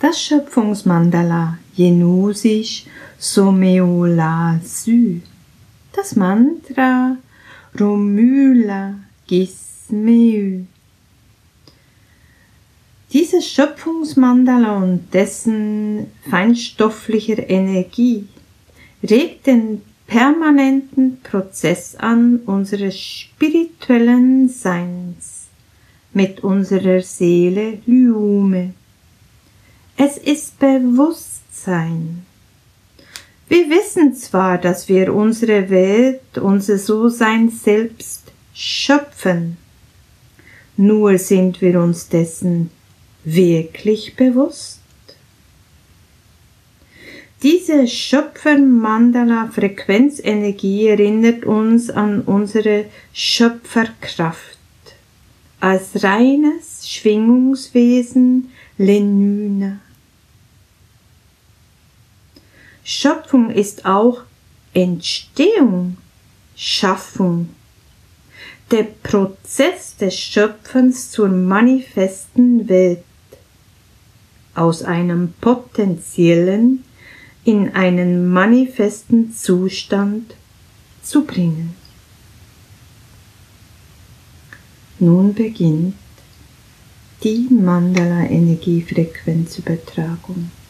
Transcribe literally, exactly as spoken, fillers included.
Das Schöpfungsmandala Yenusish Someola Sü. Das Mantra Romula Gismeu. Dieses Schöpfungsmandala und dessen feinstofflicher Energie regt den permanenten Prozess an unseres spirituellen Seins mit unserer Seele Lyume. Es ist Bewusstsein. Wir wissen zwar, dass wir unsere Welt, unser So-Sein selbst schöpfen, nur sind wir uns dessen wirklich bewusst? Diese Schöpfer-Mandala-Frequenzenergie erinnert uns an unsere Schöpferkraft als reines Schwingungswesen Lenuna. Schöpfung ist auch Entstehung, Schaffung. Der Prozess des Schöpfens zur manifesten Welt, aus einem potenziellen in einen manifesten Zustand zu bringen. Nun beginnt die Mandala-Energiefrequenzübertragung.